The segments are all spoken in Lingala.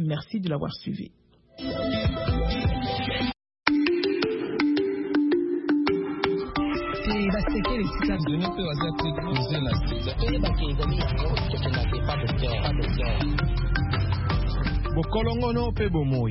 Merci de l'avoir suivi. Bokolongono pe bomoi.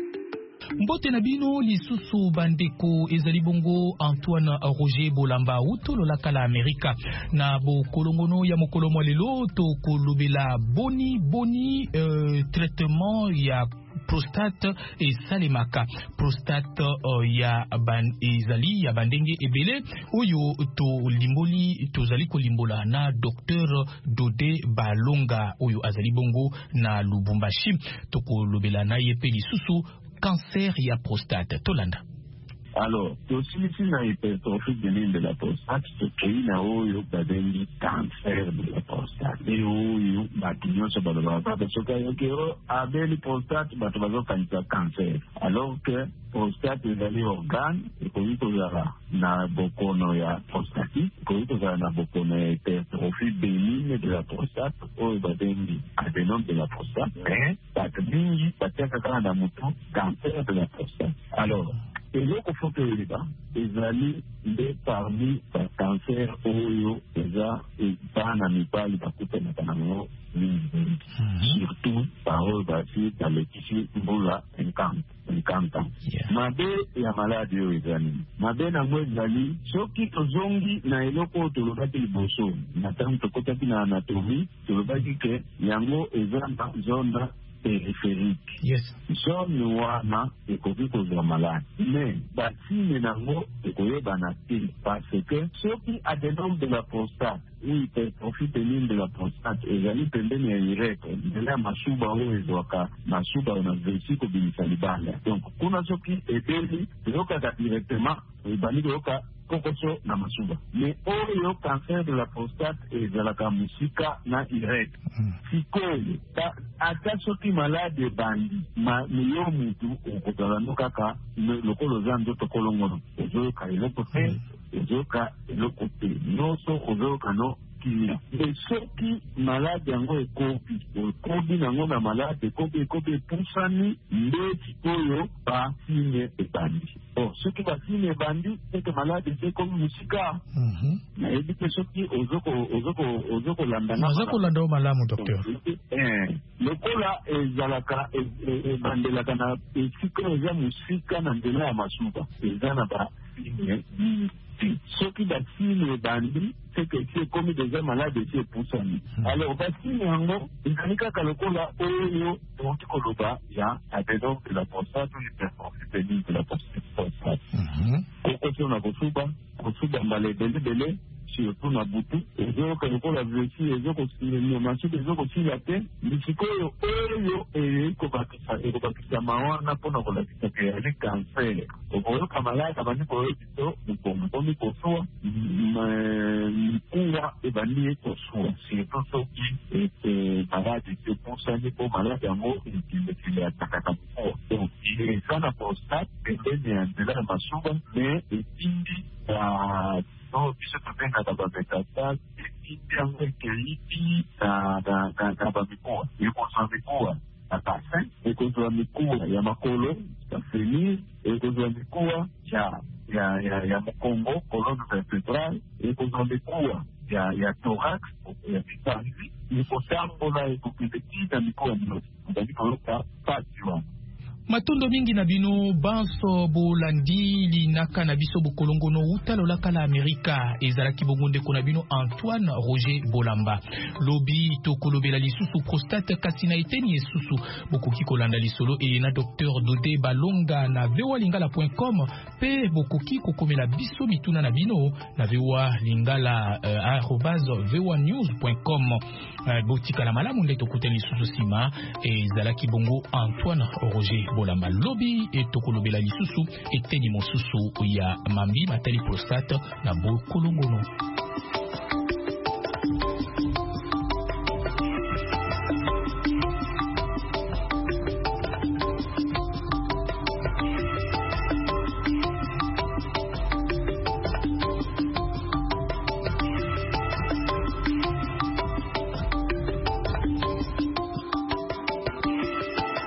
Mbote na bino lisusu bandeko ezali bongo Antoine Roger Bolamba utolo la kala Amerika na bokolongono ya mokolo mwa lelo to kolobela boni traitement ya prostate et salemaka prostate ya ezali ya bandenge ebele oyo to limboli tozali kolimbola na Dr Dodé Balonga oyo azali bongo na Lubumbashi to kolobela na ye pe lisusu cancer ya prostate tolanda. Alors, tosilisi na hypertrophie bénigne de la prostate, tokei na oyo babengi cancer de la prostate. E oyo bato nyonso balobaka soki ayoki abeli prostate bato bazokanisa cancer. Alors que prostate ezali organe ekoki kozala na bokono ya prostatique, ekoki kozala na bokono ya hypertrophie bénigne de la prostate oyo babengi adénome de la prostate. Mais bato mingi batiaka kaka na motu cancer de la prostate. Alors, eloko foto eleba ezali nde parmi bacancer oyo eza bana mibali bakutanaka nango mingi surtout baoyo basi balekisi mbula 50 ans. Mabe ya maladi oyo eza nini? Mabe nango ezali soki tozongi na eloko oyo tolobaki liboso na ntango tokotaki na anatomie tolobaki ke yango eza na zone périphérique. Yes. Zone wana ekoki kozwa malade. Mais basine nango ekoyebana te parce que soki adénome de la prostate ou hypertrophie bénigne de la prostate ezali pembeni ya urètre ndela ya masuba oyo ezwaka masuba na vessie kobimisa libala. Donc kuna soki ebeli ezokaka directement ebandi koyoka kokoso na masuba. Mais oyo cancer de la prostate ezalaka musika na urètre. Sikoyo ata soki malade bandi miyo mutu okozala no kaka lokolo za nzoto kolongono ozoyoka eloko te ozoyoka eloko te nyonso ozoyoka no kimia. E soki malade yango ekobi nango na malade ekobi epusani nde sikoyo basine ebandi. Soki basine ebandi ete malade eze ekomi musika nayebi te soki ozokolanda o malamu docteur. Lokola ezalaka ebandelaka na esika eza musika na nzela ya masuba eza na basine soki basine ebandi seke esi ekomi deja malade esi epusani. Alors basine yango ezali kaka lokola oyo toki koloba ya adénome de la prostate ou hypertrophie bénigne de la prostate. Kokoso na kosuba mbala ebelebele surtout na butu ezoyoka lokola vessie masuba ezokosila te lisikoyo oyo ekobakisa mawana mpona kolakisa ke yali cancer okoyoka malade abandi koyokiso mokongo ekomi kosuwa mikuwa ebandi ekosuwa surtout soki malade epusani mpo malade yango ekilekile atakaka mikuwa. Donc eza na prostate pembeni ya nzela ya masuba me etindi biso tobengaka bametastase etindi yango ekeibi na bamikuwa ekozwa mikuwa na bassin ekozwa mikuwa ya makolo ya fémur ekozwa mikuwa ya mokongo colonne vertébrale ekozwa mikuwa ya thorax ya mitanzi ekotambola ekokileki na mikuwa nyonso ezali koyoka pasi wana. Matondo mingi na bino banso bolandi linaka na biso bokolongono utalola kala Amerika ezalaki bongonde kona bino Antoine Roger Bolamba lobi to kolobela lisusu prostate kasina eteni esusu bokoki kolanda lisolo e na Dr Dodé Balonga na voalingala.com pe bokoki kokomela biso mituna na bino na voalingala @voanews.com botika la malamu nde tokuteli lisusu sima ezalaki bongo Antoine Roger Bolamba lobi etokolobela lisusu eteni mosusu ya mambi matali prostate na bokolongono.